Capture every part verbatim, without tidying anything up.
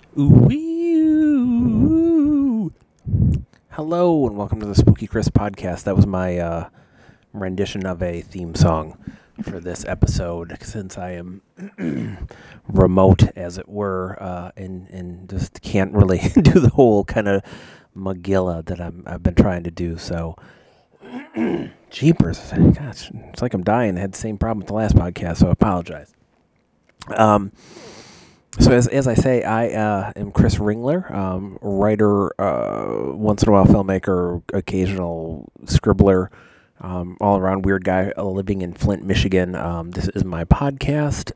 Ooh. Hello and welcome to the Spooky Chris podcast. That was my uh, rendition of a theme song for this episode, since I am remote, as it were, uh, and and just can't really do the whole kind of Magilla that I'm I've been trying to do. So, jeepers, gosh, it's like I'm dying. I had the same problem with the last podcast, so I apologize. Um, So as as I say, I uh, am Chris Ringler, um, writer, uh, once in a while filmmaker, occasional scribbler, um, all around weird guy, uh, living in Flint, Michigan. Um, this is my podcast.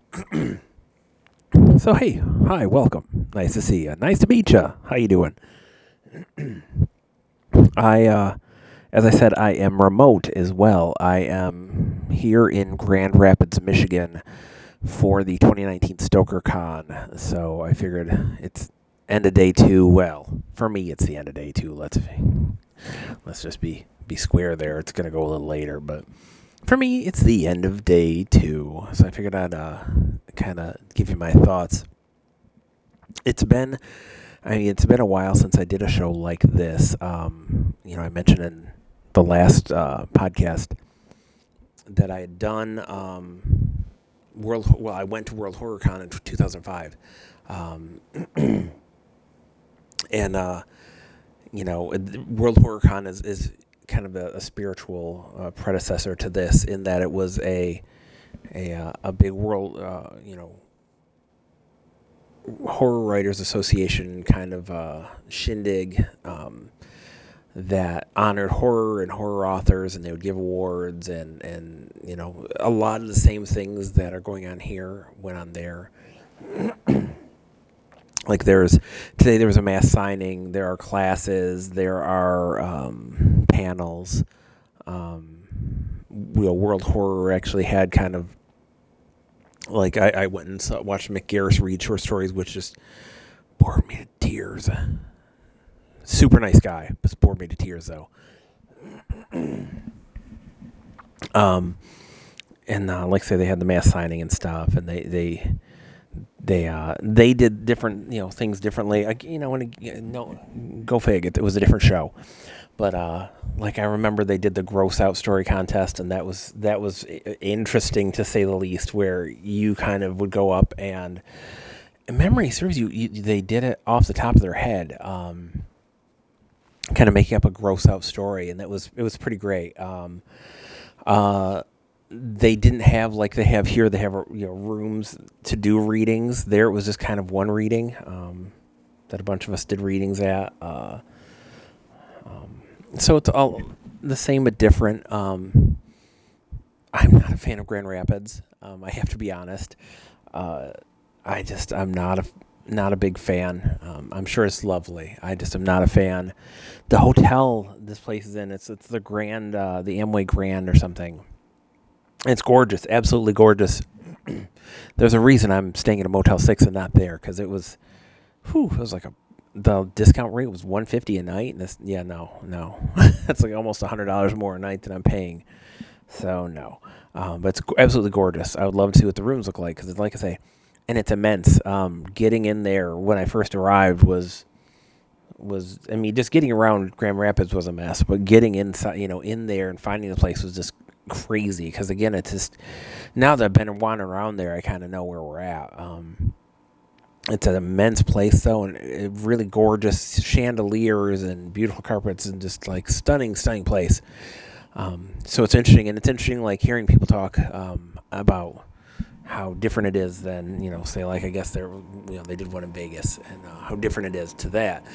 So hey, hi, welcome. Nice to see you. Nice to meet you. How you doing? I, uh, as I said, I am remote as well. I am here in Grand Rapids, Michigan, for the twenty nineteen Stoker Con. So I figured it's end of day two. Well, for me, it's the end of day two. Let's let's just be be square there. It's gonna go a little later, but for me, it's the end of day two. So I figured I'd uh, kind of give you my thoughts. It's been, I mean, it's been a while since I did a show like this. Um, you know, I mentioned in the last uh, podcast that I had done. Um, World well, I went to World Horror Con in two thousand five, um, and uh, you know, World Horror Con is, is kind of a, a spiritual uh, predecessor to this, in that it was a a uh, a big world, uh, you know, horror writers association kind of uh, shindig. Um, that honored horror and horror authors, and they would give awards, and, and you know, a lot of the same things that are going on here went on there. Like there's today there was a mass signing, there are classes, there are um, panels. Um, you know, World Horror actually had kind of like I, I went and saw, watched Mick Garris read short stories, which just bored me to tears. Super nice guy, but bored me to tears though. Um, and uh, like I say, they had the mass signing and stuff, and they they they uh, they did different, you know, things differently. I, you know, when it, no, go fig, it, it was a different show. But uh, like I remember, they did the gross out story contest, and that was that was interesting to say the least. Where you kind of would go up, and memory serves you, you they did it off the top of their head, um, kind of making up a gross out story, and that was it was pretty great. Um, uh, they didn't have like they have here. They have, you know, rooms to do readings. There it was just kind of one reading, um, that a bunch of us did readings at. Uh, um, so it's all the same but different. Um, I'm not a fan of Grand Rapids. Um, I have to be honest. Uh, I just I'm not a not a big fan. Um, I'm sure it's lovely. I just am not a fan. The hotel this place is in, it's it's the Grand, uh, the Amway Grand or something. It's gorgeous, absolutely gorgeous. There's a reason I'm staying at a Motel Six and not there, because it was, whew, it was like a the discount rate was one fifty a night. And this, yeah, no, no, that's like almost a hundred dollars more a night than I'm paying. So no, um, but it's absolutely gorgeous. I would love to see what the rooms look like, because, like I say, and it's immense. Um, getting in there when I first arrived was was I mean, just getting around Grand Rapids was a mess, but getting inside, you know, in there and finding the place was just crazy. Because again, it's just, now that I've been wandering around there, I kind of know where we're at. Um, it's an immense place though, and it, really gorgeous chandeliers and beautiful carpets, and just like stunning, stunning place. Um, so it's interesting, and it's interesting like hearing people talk um, about how different it is than, you know, say like I guess they're, you know, they did one in Vegas, and uh, how different it is to that.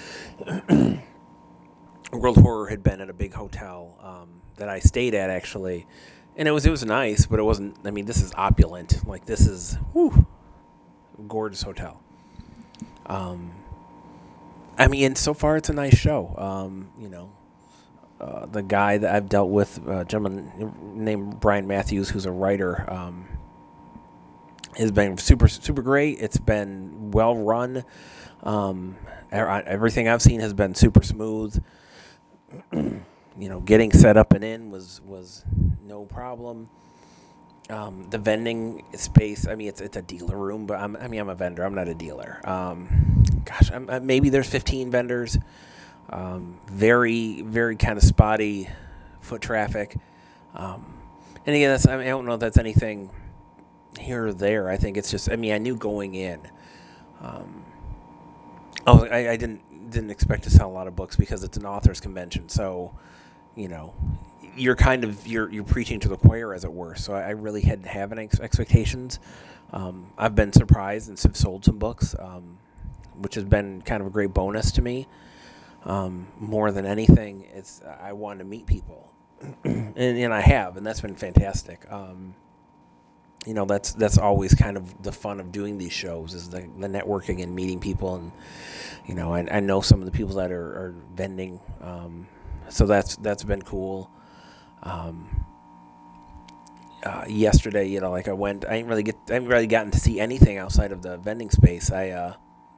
World Horror had been at a big hotel um, that I stayed at actually, and it was it was nice, but it wasn't. I mean, this is opulent. Like this is, whew, gorgeous hotel. Um, I mean, so far it's a nice show. Um, you know, uh, the guy that I've dealt with, a gentleman named Brian Matthews, who's a writer, um, has been super super great. It's been well run. Um, everything I've seen has been super smooth. You know, getting set up and in was was no problem. Um, the vending space. I mean, it's it's a dealer room, but I'm, I mean, I'm a vendor. I'm not a dealer. Um, gosh, I'm, uh, maybe there's fifteen vendors. Um, very, very kind of spotty foot traffic. Um, and again, that's, I, mean, I don't know if that's anything here or there. I think it's just. I mean, I knew going in. Um, oh, I, I didn't didn't expect to sell a lot of books because it's an authors convention. So, you know, you're kind of you're you're preaching to the choir, as it were. So I, I really hadn't have any ex- expectations. Um, I've been surprised and have sold some books, um, which has been kind of a great bonus to me. Um, more than anything, it's I want to meet people, and, and I have, and that's been fantastic. Um, you know, that's that's always kind of the fun of doing these shows is the, the networking and meeting people, and you know, I, I know some of the people that are, are vending, um, so that's that's been cool. Um, uh, yesterday, you know, like I went, I didn't really get, I haven't really gotten to see anything outside of the vending space. I uh,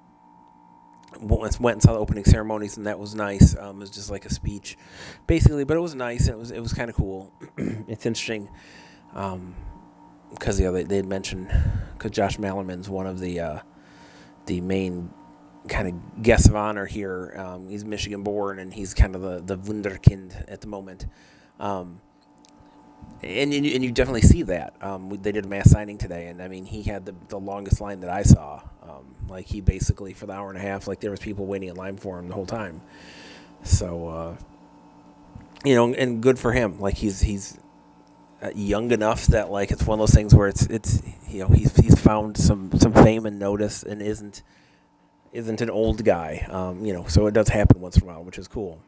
went and saw the opening ceremonies, and that was nice. Um, it was just like a speech, basically, but it was nice. It was it was kind of cool. It's interesting because um, yeah, they they had mentioned because Josh Mallerman's one of the uh, the main kind of guests of honor here. Um, he's Michigan born, and he's kind of the the wunderkind at the moment. Um, and, and, you, and you definitely see that. Um, they did a mass signing today, and I mean, he had the, the longest line that I saw. Um, like he basically for the hour and a half, like there was people waiting in line for him the whole time. So uh, you know, and good for him. Like he's he's uh, young enough that like it's one of those things where it's it's you know he's he's found some some fame and notice and isn't isn't an old guy. Um, you know, so it does happen once in a while, which is cool.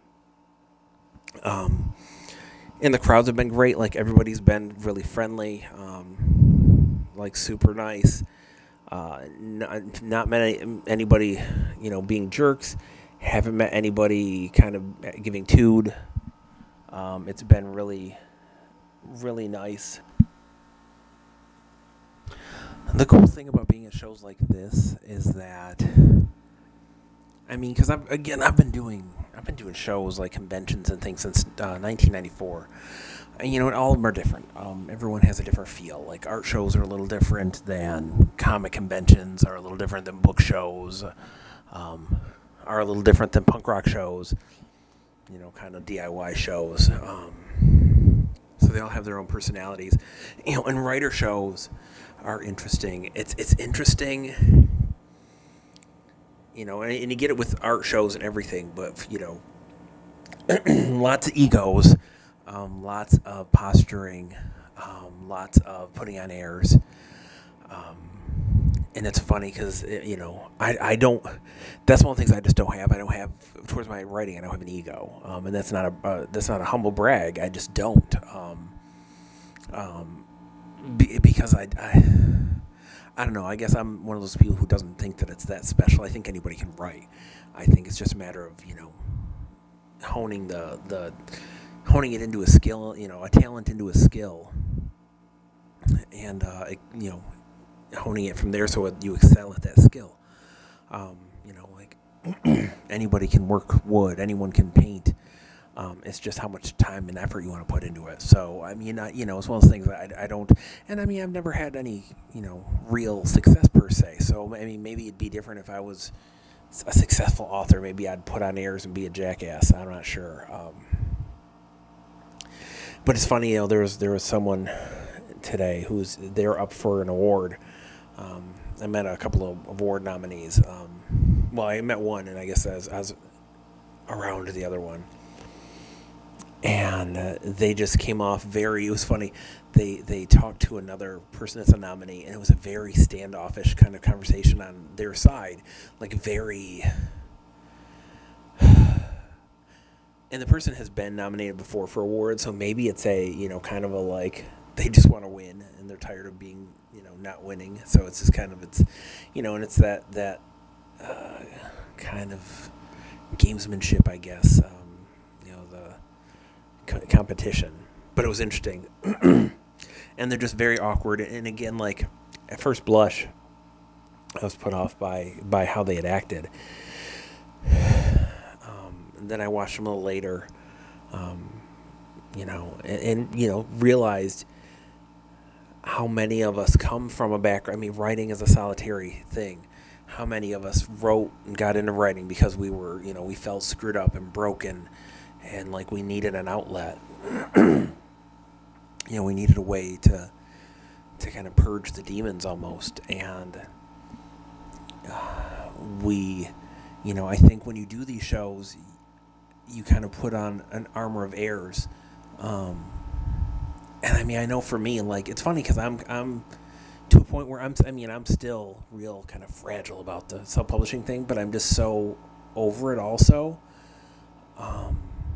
Um, and the crowds have been great. Like everybody's been really friendly, um, like super nice. Uh, not, not met anybody, you know, being jerks. Haven't met anybody kind of giving tood. Um, it's been really, really nice. The cool thing about being at shows like this is that, I mean, because I've again I've been doing I've been doing shows like conventions and things since uh, nineteen ninety-four. And you know, all of them are different. Um, everyone has a different feel. Like art shows are a little different than comic conventions, are a little different than book shows, um, are a little different than punk rock shows. You know, kind of D I Y shows. Um, so they all have their own personalities. You know, and writer shows are interesting. It's it's interesting. You know, and, and you get it with art shows and everything, but you know, lots of egos, um, lots of posturing, um, lots of putting on airs. Um, and it's funny because, you know, I, I don't, that's one of the things I just don't have. I don't have, towards my writing, I don't have an ego. Um, and that's not a, uh, that's not a humble brag. I just don't. Um, um, be, because I, I, I don't know. I guess I'm one of those people who doesn't think that it's that special. I think anybody can write. I think it's just a matter of, you know, honing the, the, honing it into a skill, you know, a talent into a skill, and uh, you know, honing it from there so it, you excel at that skill. Um, you know, like anybody can work wood, anyone can paint. Um, it's just how much time and effort you want to put into it. So, I mean, I, you know, it's one of those things that I, I don't, and I mean, I've never had any, you know, real success per se. So, I mean, maybe it'd be different if I was a successful author. Maybe I'd put on airs and be a jackass. I'm not sure. Um, but it's funny, you know, there was there was someone today who's they're up for an award. Um, I met a couple of award nominees. Um, well, I met one, and I guess I was, I was around the other one, and uh, they just came off very. It was funny. They they talked to another person that's a nominee, and it was a very standoffish kind of conversation on their side, like very. And the person has been nominated before for awards, so maybe it's a you know kind of a like they just want to win and they're tired of being you know not winning. So it's just kind of it's, you know, and it's that that uh, kind of gamesmanship, I guess. Um, you know the co- competition, but it was interesting, and they're just very awkward. And again, like at first blush, I was put off by by how they had acted. Um, and then I watched them a little later. Um, you know, and, and you know realized how many of us come from a background. I mean, writing is a solitary thing. How many of us wrote and got into writing because we were, you know, we felt screwed up and broken and like we needed an outlet. You know, we needed a way to to kind of purge the demons almost. And uh, we, you know, I think when you do these shows, you kind of put on an armor of errors. Um, and I mean, I know for me, like, it's funny because I'm, I'm to a point where I'm, I mean, I'm still real kind of fragile about the self-publishing thing, but I'm just so over it also. Um,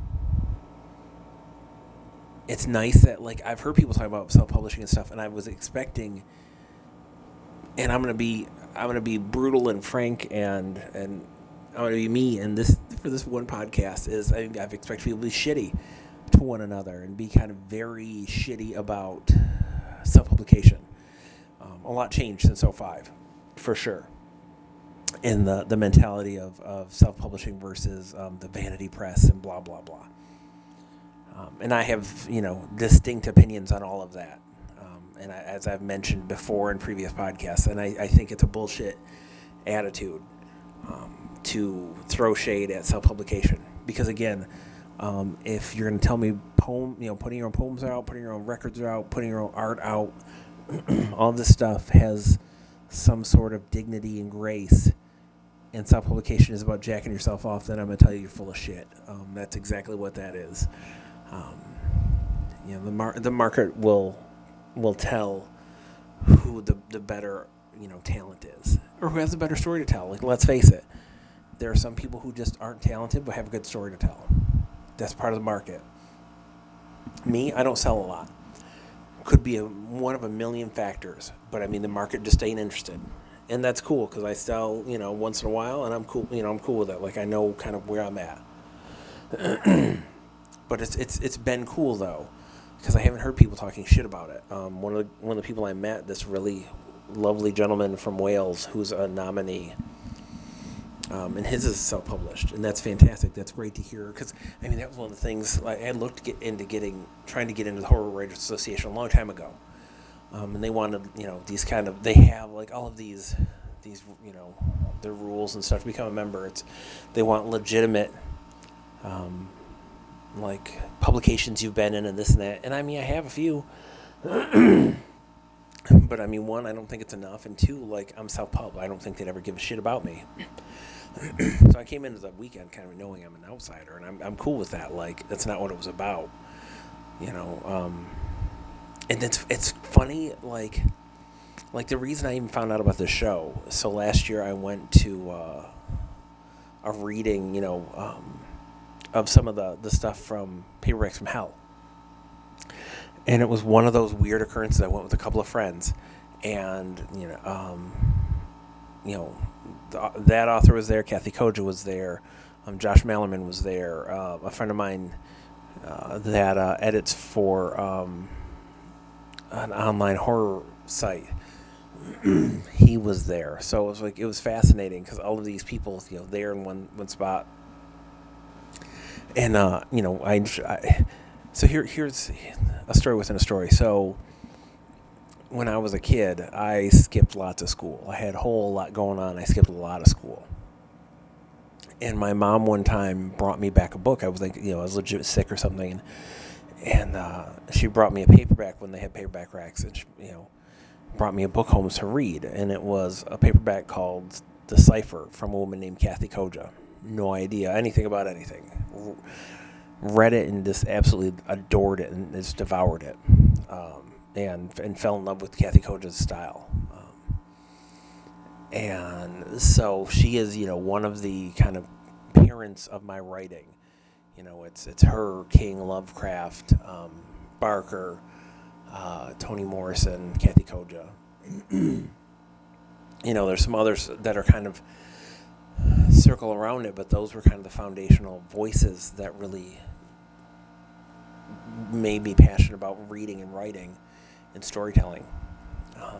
it's nice that, like, I've heard people talk about self-publishing and stuff, and I was expecting, and I'm going to be, I'm going to be brutal and frank and, and I'm going to be me. And this, for this one podcast is, I, I've expected people to be shitty to one another and be kind of very shitty about self-publication. Um, a lot changed since oh five, for sure. In the, the mentality of, of self-publishing versus um, the vanity press and blah, blah, blah. Um, and I have, you know, distinct opinions on all of that. Um, and I, as I've mentioned before in previous podcasts, and I, I think it's a bullshit attitude um, to throw shade at self-publication. Because again, um, if you're going to tell me poem, you know, putting your own poems out, putting your own records out, putting your own art out, all this stuff has some sort of dignity and grace, and self-publication is about jacking yourself off, then I'm going to tell you you're full of shit. Um, that's exactly what that is. Um, you know, the mar- the market will will tell who the, the better, you know, talent is, or who has a better story to tell. Like, let's face it, there are some people who just aren't talented but have a good story to tell. That's part of the market. Me, I don't sell a lot. Could be a, one of a million factors, but I mean the market just ain't interested, and that's cool because I sell, you know, once in a while, and I'm cool. You know, I'm cool with it. Like, I know kind of where I'm at. But it's it's it's been cool though, because I haven't heard people talking shit about it. Um, one of the, one of the people I met, this really lovely gentleman from Wales who's a nominee. Um, and his is self-published, and that's fantastic. That's great to hear, because I mean that was one of the things like, I looked get into getting, trying to get into the Horror Writers Association a long time ago, um, and they wanted, you know, these kind of, they have like all of these, these you know, their rules and stuff to become a member. It's, they want legitimate, um, like publications you've been in and this and that, and I mean I have a few, but I mean one, I don't think it's enough, and two, like I'm self-pub, I don't think they'd ever give a shit about me. So I came into the weekend kind of knowing I'm an outsider, and I'm I'm cool with that. Like, that's not what it was about, you know. Um, and it's it's funny, like like the reason I even found out about this show. So last year I went to uh, a reading, you know, um, of some of the the stuff from Paperbacks from Hell, and it was one of those weird occurrences. I went with a couple of friends, and you know, um, you know. The, that author was there. Kathy Koja was there. Um, Josh Malerman was there. Uh, a friend of mine uh, that uh, edits for um, an online horror site. He was there, so it was like, it was fascinating because all of these people, you know, there in one one spot. And uh, you know, I, I so here here's a story within a story. So when I was a kid, I skipped lots of school. I had a whole lot going on. I skipped a lot of school. And my mom one time brought me back a book. I was like, you know, I was legit sick or something. And uh, she brought me a paperback when they had paperback racks. And, she, you know, brought me a book home to read. And it was a paperback called The Cipher from a woman named Kathy Koja. No idea anything about anything. Read it and just absolutely adored it and just devoured it. Um, and and fell in love with Kathy Koja's style. Um, and so she is, you know, one of the kind of parents of my writing. You know, it's it's her, King, Lovecraft, um, Barker, uh, Toni Morrison, Kathy Koja. You know, there's some others that are kind of circle around it, but those were kind of the foundational voices that really made me passionate about reading and writing and storytelling. Um,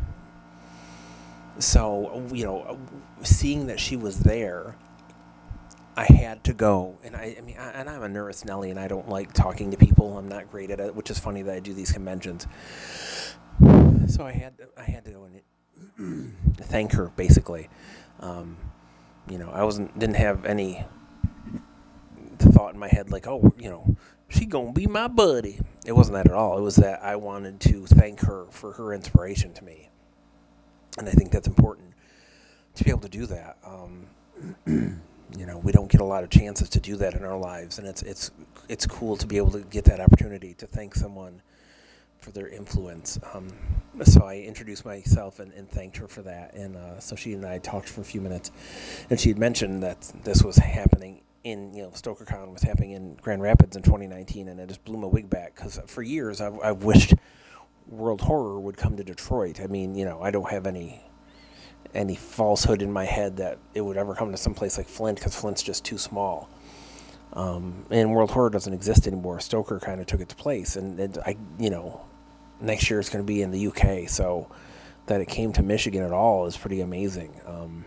so, you know, seeing that she was there, I had to go. And I, I mean, I, and I'm a nervous Nelly, and I don't like talking to people. I'm not great at it, which is funny that I do these conventions. so I had to, I had to go and thank her basically. Um, you know, I wasn't didn't have any thought in my head like, oh, you know, she gonna be my buddy. It wasn't that at all. It was that I wanted to thank her for her inspiration to me, and I think that's important to be able to do that. Um, you know, we don't get a lot of chances to do that in our lives, and it's it's it's cool to be able to get that opportunity to thank someone for their influence. Um, so I introduced myself and, and thanked her for that. And uh, so she and I talked for a few minutes, and she had mentioned that this was happening in, you know, StokerCon was happening in Grand Rapids in twenty nineteen, and it just blew my wig back because for years I've, I've wished World Horror would come to Detroit. I mean, you know, I don't have any any falsehood in my head that it would ever come to some place like Flint because Flint's just too small. Um, and World Horror doesn't exist anymore. Stoker kind of took its place, and, and I, you know, next year it's going to be in the U K. So that it came to Michigan at all is pretty amazing. Um,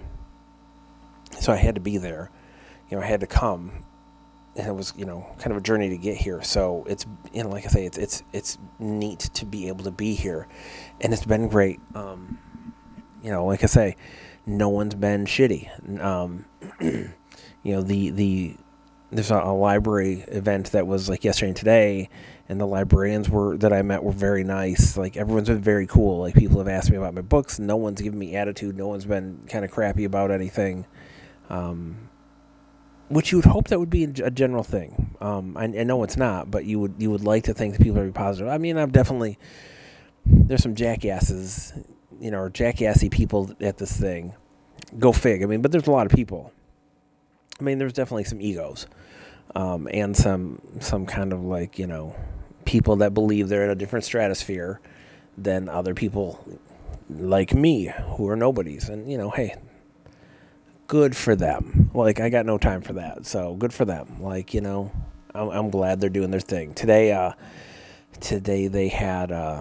so I had to be there. You know, I had to come, and it was, you know, kind of a journey to get here. So it's, you know, like I say, it's it's it's neat to be able to be here, and it's been great. Um, you know, like I say, no one's been shitty. Um, you know, the the there's a, a library event that was like yesterday and today, and the librarians were that I met were very nice. Like everyone's been very cool. Like people have asked me about my books. No one's given me attitude. No one's been kind of crappy about anything. Um, which you would hope that would be a general thing. Um, I, I know it's not, but you would you would like to think that people are positive. I mean, I'm definitely there's some jackasses, you know, or jackassy people at this thing. Go fig. I mean, but there's a lot of people. I mean, there's definitely some egos, um, and some some kind of like, you know, people that believe they're in a different stratosphere than other people like me who are nobodies. And you know, hey, good for them. Like I got no time for that, so good for them. Like, you know, I'm, I'm glad they're doing their thing today. Uh, today they had uh,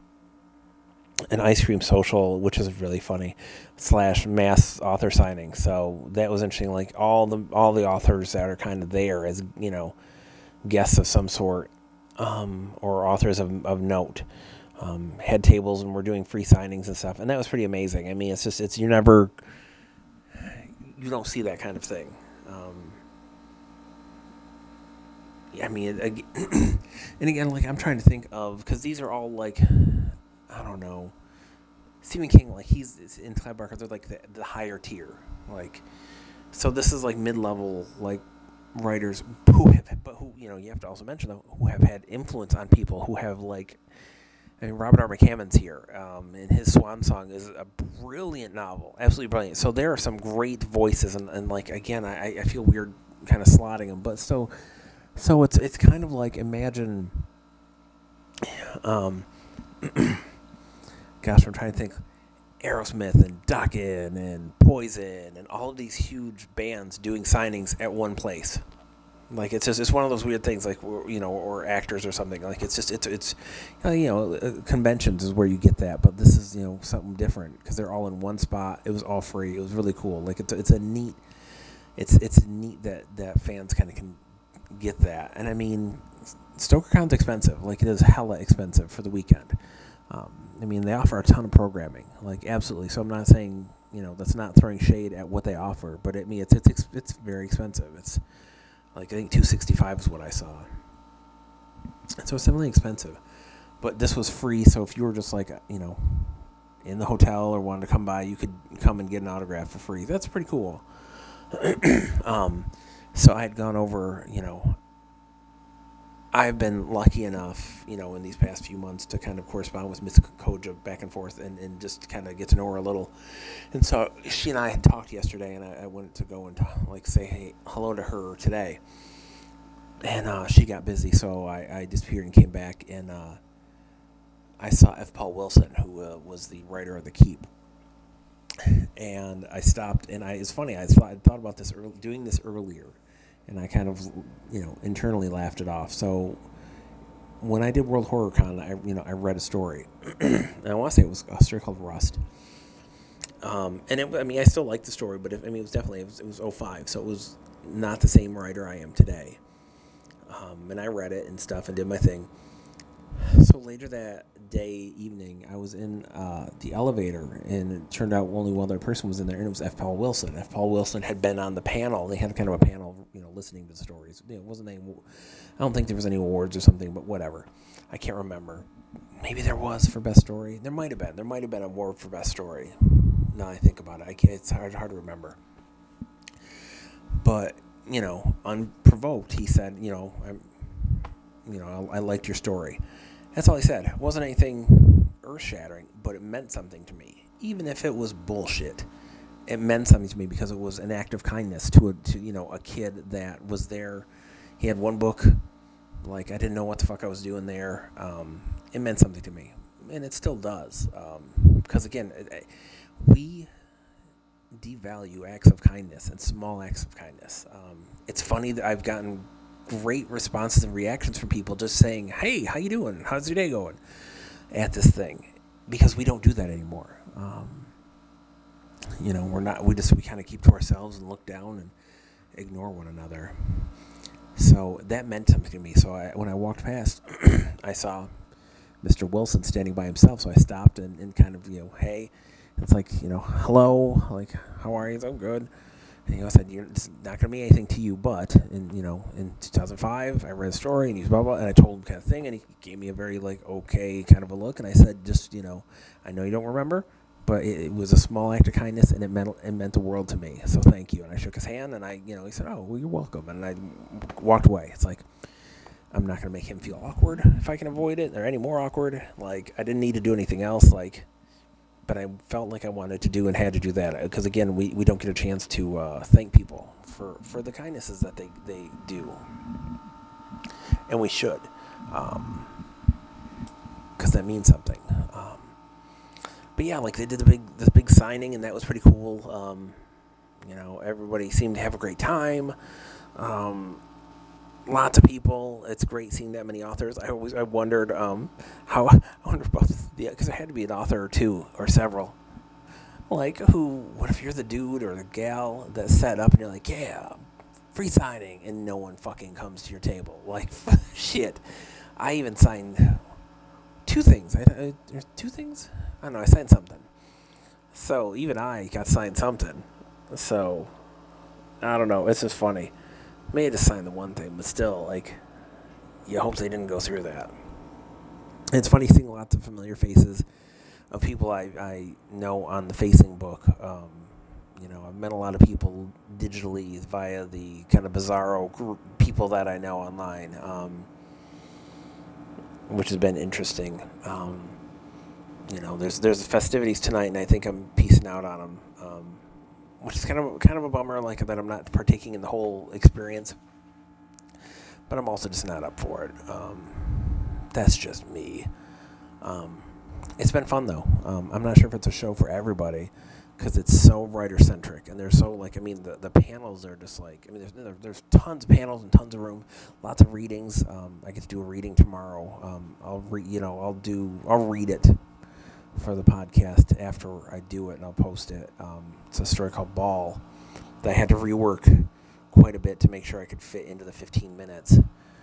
an ice cream social, which is really funny, slash mass author signing. So that was interesting. Like all the all the authors that are kind of there as, you know, guests of some sort, um, or authors of, of note, um, had tables and we're doing free signings and stuff, and that was pretty amazing. I mean, it's just it's you never you don't see that kind of thing. Um, I mean, it, and again, like I'm trying to think of because these are all like I don't know. Stephen King, like he's in Clive Barker, they're like the, the higher tier, like so. This is like mid-level, like writers who have, but who you know you have to also mention them who have had influence on people who have like. I mean, Robert R. McCammon's here, um, and his Swan Song is a brilliant novel, absolutely brilliant. So there are some great voices, and, and like again, I, I feel weird kind of slotting them, but so so it's it's kind of like imagine. Um, gosh, I'm trying to think. Aerosmith and Dokken and Poison and all of these huge bands doing signings at one place. Like it's just it's one of those weird things, like you know, or actors or something. Like it's just it's it's you know, conventions is where you get that, but this is you know something different because they're all in one spot. It was all free. It was really cool. Like it's it's a neat it's it's neat that that fans kind of can get that. And I mean, StokerCon's expensive. Like it is hella expensive for the weekend. Um, I mean, they offer a ton of programming, like absolutely. So I'm not saying you know that's not throwing shade at what they offer, but I mean it's it's it's very expensive. It's like I think two sixty-five is what I saw, so it's definitely expensive. But this was free, so if you were just like you know in the hotel or wanted to come by, you could come and get an autograph for free. That's pretty cool. um, so I had gone over, you know, I've been lucky enough, you know, in these past few months to kind of correspond with Miss Koja back and forth and, and just kind of get to know her a little. And so she and I had talked yesterday, and I, I went to go and like say hey hello to her today. And uh, she got busy, so I, I disappeared and came back, and uh, I saw F. Paul Wilson, who uh, was the writer of The Keep. And I stopped, and I it's funny, I thought, I thought about this early, doing this earlier, and I kind of, you know, internally laughed it off. So when I did World Horror Con, I you know I read a story, and I want to say it was a story called Rust. Um, and it, I mean, I still like the story, but it, I mean, it was definitely it was, it was oh five, so it was not the same writer I am today. Um, and I read it and stuff and did my thing. So later that day, evening, I was in uh, the elevator, and it turned out only one other person was in there, and it was F. Paul Wilson. F. Paul Wilson had been on the panel. They had kind of a panel, you know, listening to the stories. You know, it wasn't any, I don't think there was any awards or something, but whatever. I can't remember. Maybe there was for best story. There might have been. There might have been an award for best story. Now I think about it, I can't, it's hard, hard to remember. But you know, unprovoked, he said, you know, I'm, you know, I, I liked your story. That's all he said. It wasn't anything earth shattering, but it meant something to me. Even if it was bullshit, it meant something to me because it was an act of kindness to a, to you know, a kid that was there. He had one book. Like, I didn't know what the fuck I was doing there. Um, it meant something to me, and it still does. Because um, again, we devalue acts of kindness and small acts of kindness. Um, it's funny that I've gotten great responses and reactions from people just saying, "Hey, how you doing? How's your day going?" At this thing, because we don't do that anymore. Um, you know, we're not. We just we kind of keep to ourselves and look down and ignore one another. So that meant something to me. So I, when I walked past, I saw Mister Wilson standing by himself. So I stopped and, and kind of, you know, hey, it's like, you know, hello, like, how are you? I'm good. And he said, "You're, it's not going to mean anything to you, but in you know in two thousand five, I read a story and he's blah blah," and I told him kind of thing, and he gave me a very like okay kind of a look, and I said, "Just you know, I know you don't remember, but it, it was a small act of kindness, and it meant it meant the world to me. So thank you." And I shook his hand, and I you know he said, "Oh, well, you're welcome," and I walked away. It's like, I'm not going to make him feel awkward if I can avoid it, or any more awkward. Like, I didn't need to do anything else. Like, but I felt like I wanted to do and had to do that because again, we, we don't get a chance to uh, thank people for, for the kindnesses that they, they do, and we should, because um, that means something. Um, but yeah, like they did the big this big signing, and that was pretty cool. Um, you know, everybody seemed to have a great time. Um, Lots of people. It's great seeing that many authors. I always I wondered um, how I wonder about the because there had to be an author or two or several. Like, who, what if you're the dude or the gal that set up and you're like, yeah, free signing, and no one fucking comes to your table? Like, shit. I even signed two things. I, I, there's two things? I don't know, I signed something. So, even I got signed something. So, I don't know. It's just funny. May have just signed the one thing, but still, like, you hope they didn't go through that. And it's funny seeing lots of familiar faces of people I, I know on the Facing book. Um, you know, I've met a lot of people digitally via the kind of bizarro group people that I know online, um, which has been interesting. Um, you know, there's there's festivities tonight, and I think I'm peacing out on them, um, which is kind of kind of a bummer. Like that, I'm not partaking in the whole experience, but I'm also just not up for it. Um, that's just me. Um, it's been fun though. Um, I'm not sure if it's a show for everybody because it's so writer centric, and they're so like I mean the, the panels are just like I mean there's there's tons of panels and tons of room, lots of readings. Um, I get to do a reading tomorrow. Um, I'll re- you know I'll do I'll read it for the podcast after I do it, and I'll post it. Um, it's a story called Ball that I had to rework quite a bit to make sure I could fit into the fifteen minutes.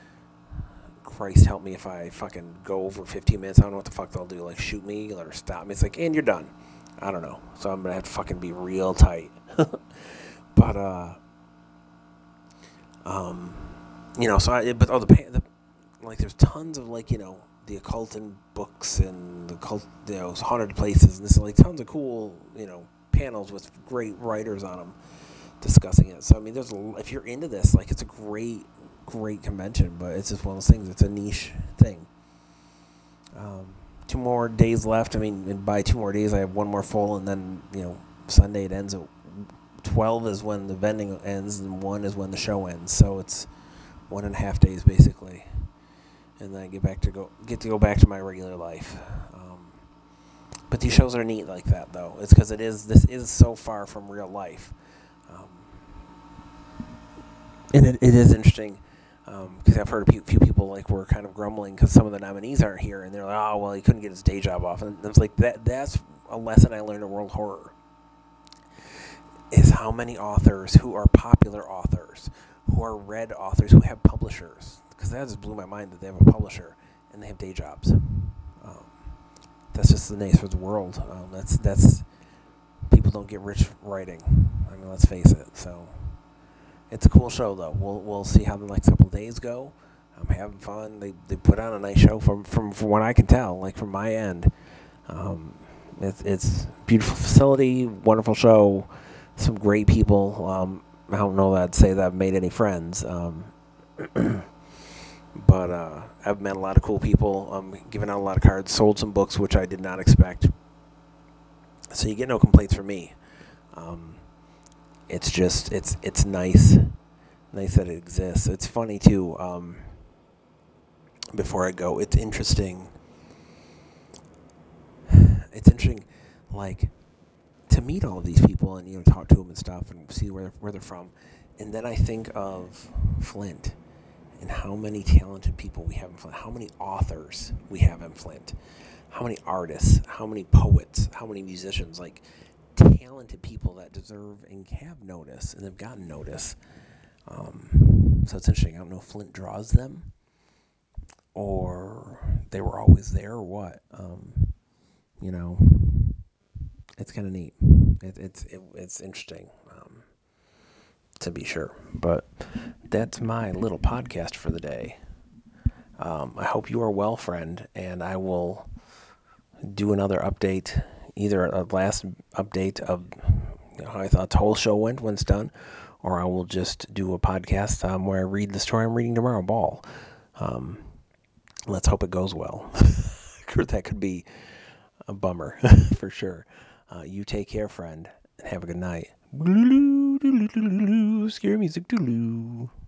Christ help me if I fucking go over fifteen minutes. I don't know what the fuck they'll do. Like, shoot me or stop me. It's like, and you're done. I don't know. So I'm going to have to fucking be real tight. but, uh, um, you know, so I, but, oh, the, the, like, there's tons of, like, you know, the occult and books and the cult, you know, haunted places. And this is, like, tons of cool, you know, panels with great writers on them discussing it. So, I mean, there's, a, if you're into this, like, it's a great, great convention, but it's just one of those things. It's a niche thing. Um, two more days left. I mean, and by two more days, I have one more full, and then you know, Sunday it ends at twelve is when the vending ends, and one is when the show ends. So it's one and a half days basically, and then I get back to go get to go back to my regular life. Um, but these shows are neat like that, though. It's because it is this is so far from real life, um, and it, it is interesting. Because um, I've heard a few, few people like were kind of grumbling because some of the nominees aren't here, and they're like, "Oh, well, he couldn't get his day job off." And it's like that. That's a lesson I learned in World Horror: is how many authors who are popular authors, who are read authors, who have publishers. Because that just blew my mind that they have a publisher, and and they have day jobs. Um, that's just the nature of the world. Um, that's that's people don't get rich writing. I mean, let's face it. So it's a cool show, though. We'll we'll see how the next couple of days go. I'm having fun. They they put on a nice show from from, from what I can tell, like from my end. Um, it's it's a beautiful facility, wonderful show, some great people. Um, I don't know that I'd say that I've made any friends, um, but uh, I've met a lot of cool people. Um, given out a lot of cards, sold some books, which I did not expect. So you get no complaints from me. Um, it's just it's it's nice, nice that it exists. It's funny too. Um, before I go, it's interesting. It's interesting, like to meet all of these people and you know talk to them and stuff and see where where they're from, and then I think of Flint and how many talented people we have in Flint, how many authors we have in Flint, how many artists, how many poets, how many musicians, like talented people that deserve and have notice and have gotten notice. Um, so it's interesting. I don't know if Flint draws them or they were always there or what. Um, you know, it's kind of neat. It, it's it, it's interesting. Um, to be sure. But that's my little podcast for the day. Um, I hope you are well, friend, and I will do another update, either a last update of how I thought the whole show went when it's done, or I will just do a podcast um, where I read the story I'm reading tomorrow, Ball. Um, let's hope it goes well. That could be a bummer for sure. Uh, you take care, friend, and have a good night. Scary music. Doo-doo.